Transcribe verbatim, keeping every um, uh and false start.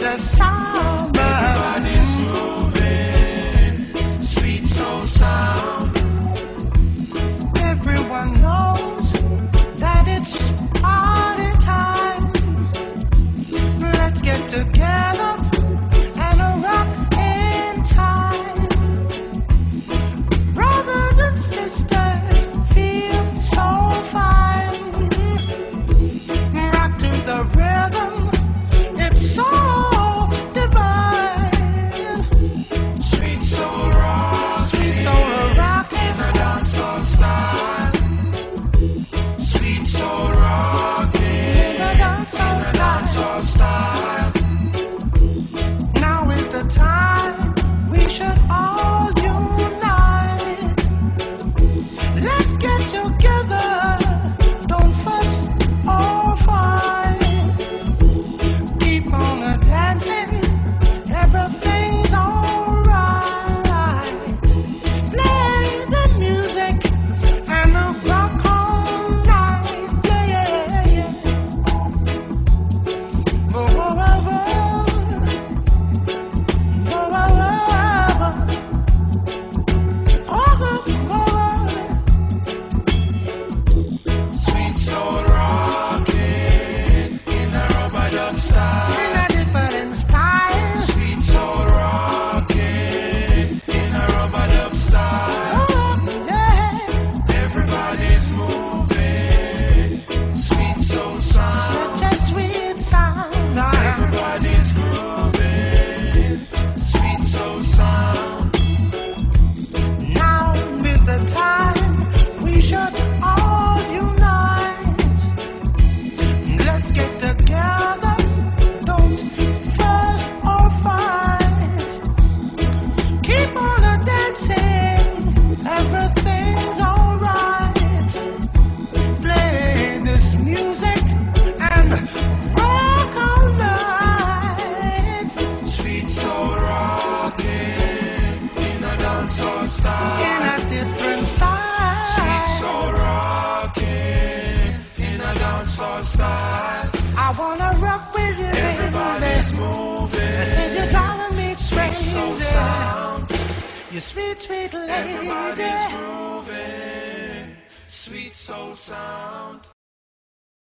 the sound. Everybody's moving, sweet soul sound. Everyone knows that it's party time. Let's get together and rock in time. Brothers and sisters, feel so fine. Rock to the rhythm, it's so divine. Sweet soul rock, Sweet soul rock in a dancehall style. Sweet soul rock in a dancehall style. dancehall style. Now is the time we should all unite. Let's get together, don't fuss or fight. Keep on a dancing, everything's alright. Play the music and the rock all night. Yeah, yeah, yeah. Whoa, whoa, whoa, whoa. Whoa, whoa, whoa, whoa. Oh, oh, oh. Sweet soul rockin' in a rubber dub style. In a different style. Sweet soul rockin' in a rubber dub style. Oh, yeah. Everybody's moving, sweet soul sound. Such a sweet sound. Everybody's grooving, sweet soul sound. Now is the time we should all unite. Let's get together, don't fuss or fight. Keep on a dancing, everything's alright. Play this music and rock all night. Sweet soul rockin' in a dancehall style. In a different style. Sweet soul rockin' in a dancehall style. I wanna rock with you, Everybody's baby. moving, I said you're driving me sweet soul crazy. sound. You sweet, sweet lady. Everybody's grooving, sweet soul sound.